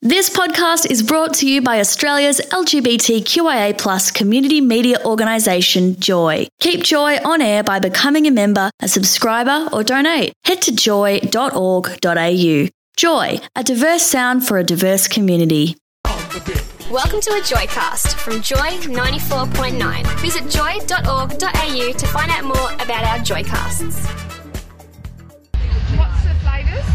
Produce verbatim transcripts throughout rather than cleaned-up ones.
This podcast is brought to you by Australia's L G B T Q I A plus community media organisation, Joy. Keep Joy on air by becoming a member, a subscriber or donate. Head to joy dot org dot a u. Joy, a diverse sound for a diverse community. Welcome to a Joycast from Joy ninety-four point nine. Visit joy dot org dot a u to find out more about our Joycasts. What's the flavours?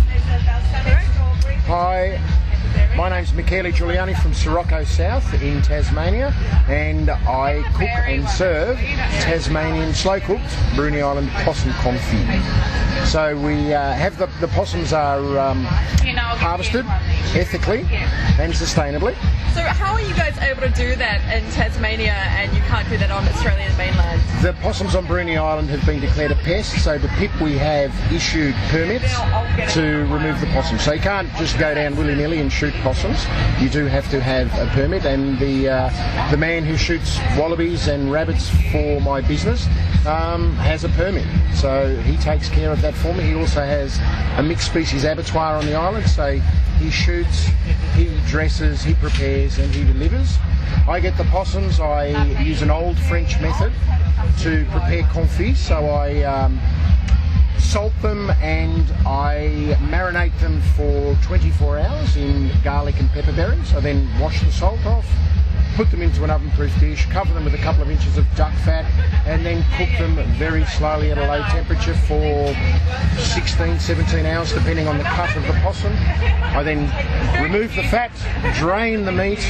Hi, my name's Michele Giuliani from Sirocco South in Tasmania, and I cook and serve Tasmanian slow-cooked Bruny Island possum confit. So we uh, have the, the possums are um, harvested ethically and sustainably. So how are you guys able to do that in Tasmania and you can't do that on Australian mainland? The possums on Bruny Island have been declared a pest, so the P I P we have issued permits to remove the possums. So you can't just go down willy-nilly and shoot possums. You do have to have a permit, and the uh, the man who shoots wallabies and rabbits for my business um, has a permit. So he takes care of that for me. He also has a mixed species abattoir on the island, so he shoots, he dresses, he prepares and he delivers. I get the possums. I use an old French method to prepare confit, so I um, salt them and I marinate them for twenty-four hours in garlic and pepper berries. I then wash the salt off, put them into an oven-proof dish, cover them with a couple of inches of duck fat, and then cook them very slowly at a low temperature for sixteen, seventeen hours, depending on the cut of the possum. I then remove the fat, drain the meat,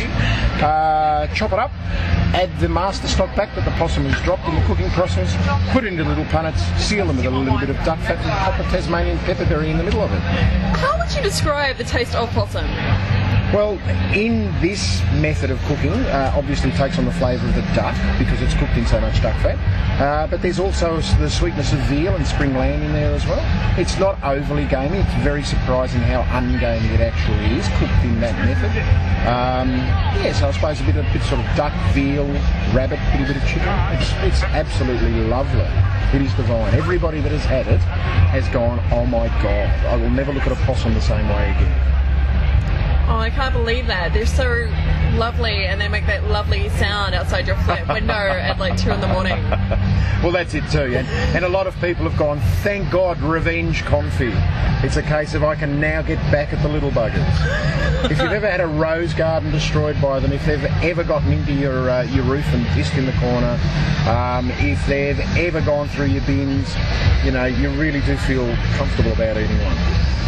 uh, chop it up, add the master stock back that the possum has dropped in the cooking process, put it into little punnets, seal them with a little bit of duck fat, and pop a Tasmanian pepperberry in the middle of it. How would you describe the taste of possum? Well, in this method of cooking, uh, obviously takes on the flavour of the duck because it's cooked in so much duck fat, uh, but there's also the sweetness of veal and spring lamb in there as well. It's not overly gamey. It's very surprising how ungamey it actually is cooked in that method. Um, yeah, so I suppose a bit of bit sort of duck, veal, rabbit, a bit of chicken. It's, it's absolutely lovely. It is divine. Everybody that has had it has gone, oh my God, I will never look at a possum the same way again. Oh, I can't believe that. They're so lovely and they make that lovely sound outside your flat window at like two in the morning. Well, that's it too. And, and a lot of people have gone, thank God, revenge confit. It's a case of I can now get back at the little buggers. If you've ever had a rose garden destroyed by them, if they've ever gotten into your uh, your roof and pissed in the corner, um, if they've ever gone through your bins, you know, you really do feel comfortable about eating one.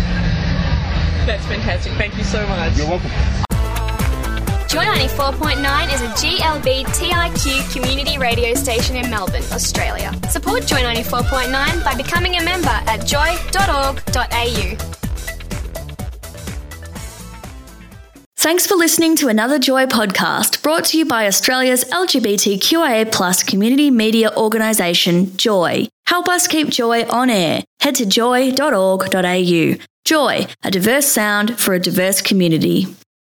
That's fantastic. Thank you so much. You're welcome. Joy ninety-four point nine is a G L B T I Q community radio station in Melbourne, Australia. Support Joy ninety-four point nine by becoming a member at joy dot org dot a u. Thanks for listening to another Joy podcast brought to you by Australia's L G B T Q I A plus community media organisation, Joy. Help us keep Joy on air. Head to joy dot org dot a u. Joy, a diverse sound for a diverse community.